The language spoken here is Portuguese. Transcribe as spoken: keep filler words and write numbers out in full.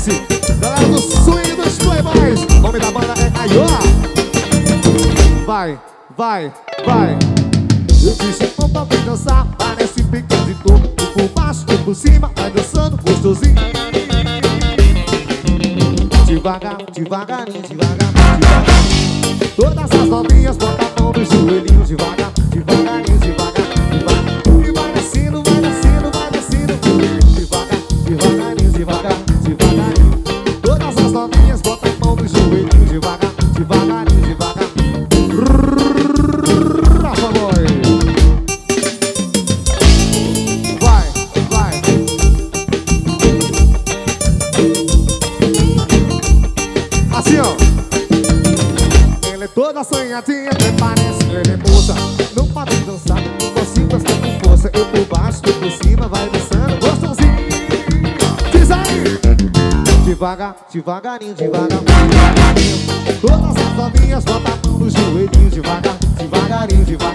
desce. Galera do swing dos playboys, o nome da banda é Aiô. Vai, vai, vai. Eu disse, opa, vem dançar, parece picante de corpo. Por baixo, por cima, vai dançando gostosinho. Devagar, devagarinho, devagarinho, devagarinho. Todas as novinhas botam a mão no joelhinho. Devagar, devagarinho, devagar, devagar. E vai descendo, vai descendo, vai descendo. Devagar, devagarinho, devagar, devagarinho. Todas as novinhas botam a mão no joelhinho. Devagar, devagarinho, devagar. Rafa Boy. Vai, vai. Assim, ó. Ela é toda assanhadinha, até parece que ela é moça. Não para de dançar, só se gosta com força. Eu por baixo, tu por cima, vai dançando gostosinho. Diz aí! Devagar, devagarinho, devagar, devagarinho. Todas as novinhas botam a mão no joelhinho. Devagar, devagarinho, devagar.